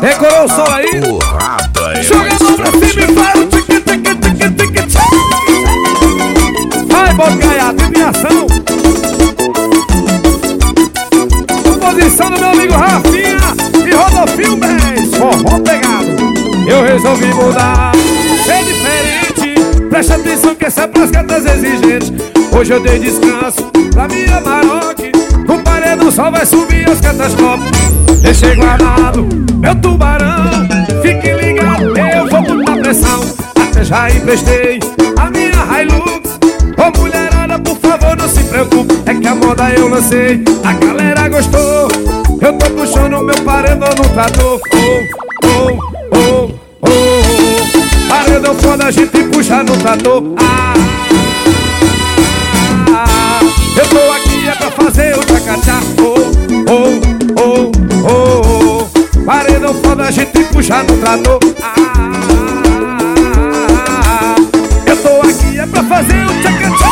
Recolou o sol aí? Joga a mão pra cima e vai o tique-tique-tique-tique-tique. Vai, bocaiado, em ação. Composição do meu amigo Rafinha e Rodolfinho Bez, forró pegado. Eu resolvi mudar, ser diferente. Presta atenção que essa é pras gatas exigentes. Hoje eu dei descanso pra minha Maroc. O paredão só vai subir as cartas top. Deixei guardado meu tubarão. Fique ligado, eu vou botar pressão. Até já emprestei a minha Hilux. Ô mulherada, por favor, não se preocupe. É que a moda eu lancei, a galera gostou. Eu tô puxando meu paredão no trator. Paredão foda, a gente puxa no trator. Eu tô aqui é pra fazer o tchacachá. Paredão foda, a gente puxa no trator. Eu tô aqui é pra fazer o tchacachá.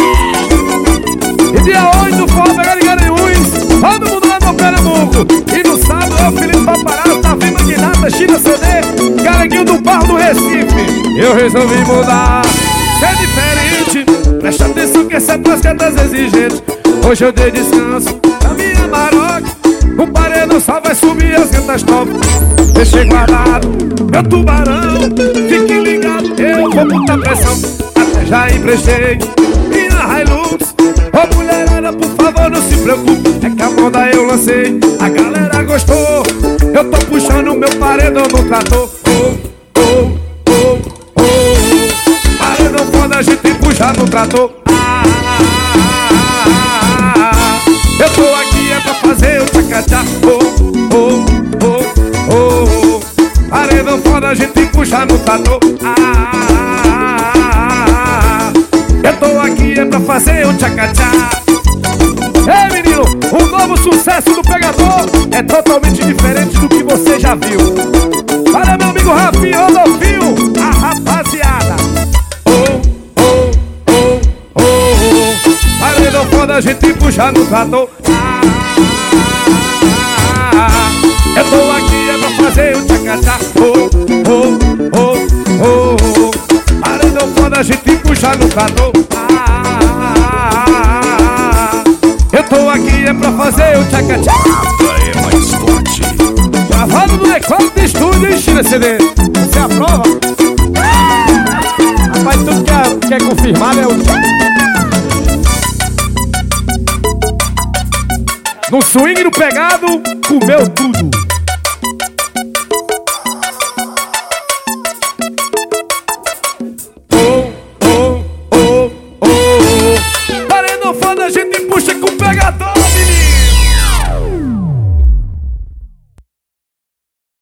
E dia 8 do forró pegado em Garanhuns, todo mundo lá no Pernambuco. E no sábado é o Felipe Paparazzo, tá vendo Magnata, China CD, Caranguinho do Barro do Recife. Eu resolvi mudar, ser diferente. Presta atenção que essa é pras gatas exigentes. Hoje eu dei descanso pra minha Maroc. O paredão só vai subir as gatas top. Deixei guardado meu tubarão. Fique ligado, eu vou botar pressão. Até já emprestei minha Hilux. Ô mulherada, por favor, não se preocupe. É que a moda eu lancei, a galera gostou. Eu tô puxando meu paredão no trator. Paredão foda, a gente puxa no trator. Eu tô aqui é pra fazer o tchacachá. Paredão foda, a gente puxa no trator. Eu tô aqui é pra fazer o tchacachá. Ei menino, o novo sucesso do Pegador é totalmente diferente do que você já viu. Para meu amigo Rafinha, Rodolfinho, a rapaziada. Paredão foda, a gente puxa no trator. Eu tô aqui é pra fazer o tchacachá. Paredão foda, a gente puxa no trator. Eu tô aqui é pra fazer o tchacachá. É mais forte. Gravado no Ecole de Estúdio, hein, China CD? Você aprova? Rapaz, tudo que é confirmado é o... No swing do pegado, comeu tudo. Paredão foda, a gente puxa com o pegador.